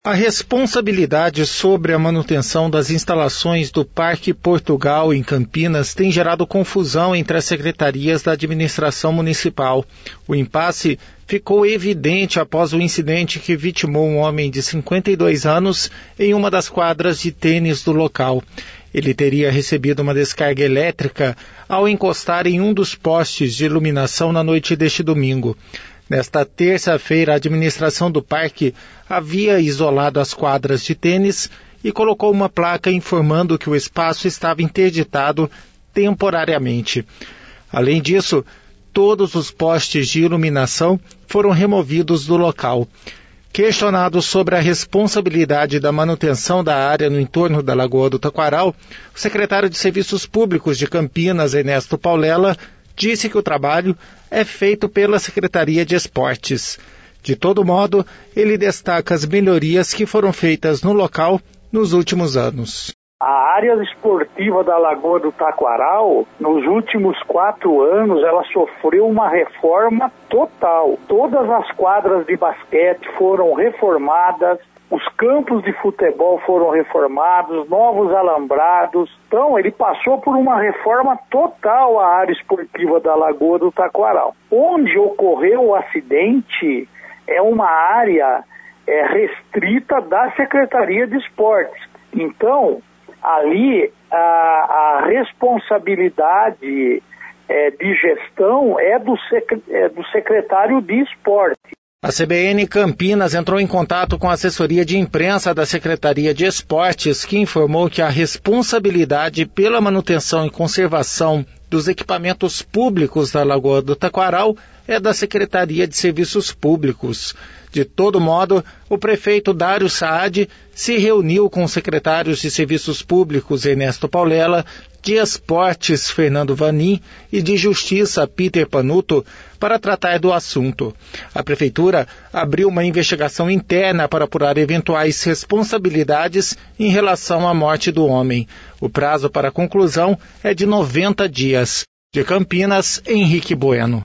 A responsabilidade sobre a manutenção das instalações do Parque Portugal em Campinas tem gerado confusão entre as secretarias da administração municipal. O impasse ficou evidente após o incidente que vitimou um homem de 52 anos em uma das quadras de tênis do local. Ele teria recebido uma descarga elétrica ao encostar em um dos postes de iluminação na noite deste domingo. Nesta terça-feira, a administração do parque havia isolado as quadras de tênis e colocou uma placa informando que o espaço estava interditado temporariamente. Além disso, todos os postes de iluminação foram removidos do local. Questionado sobre a responsabilidade da manutenção da área no entorno da Lagoa do Taquaral, o secretário de Serviços Públicos de Campinas, Ernesto Paulela, disse que o trabalho é feito pela Secretaria de Esportes. De todo modo, ele destaca as melhorias que foram feitas no local nos últimos anos. A área esportiva da Lagoa do Taquaral, nos últimos 4 anos, ela sofreu uma reforma total. Todas as quadras de basquete foram reformadas, os campos de futebol foram reformados, novos alambrados. Então, ele passou por uma reforma total a área esportiva da Lagoa do Taquaral. Onde ocorreu o acidente é uma área restrita da Secretaria de Esportes. Então, ali a responsabilidade de gestão é do secretário de Esporte. A CBN Campinas entrou em contato com a assessoria de imprensa da Secretaria de Esportes, que informou que a responsabilidade pela manutenção e conservação dos equipamentos públicos da Lagoa do Taquaral é da Secretaria de Serviços Públicos. De todo modo, o prefeito Dário Saad se reuniu com os secretários de Serviços Públicos Ernesto Paulela, de Esportes Fernando Vanin e de Justiça Peter Panuto para tratar do assunto. A Prefeitura abriu uma investigação interna para apurar eventuais responsabilidades em relação à morte do homem. O prazo para a conclusão é de 90 dias. De Campinas, Henrique Bueno.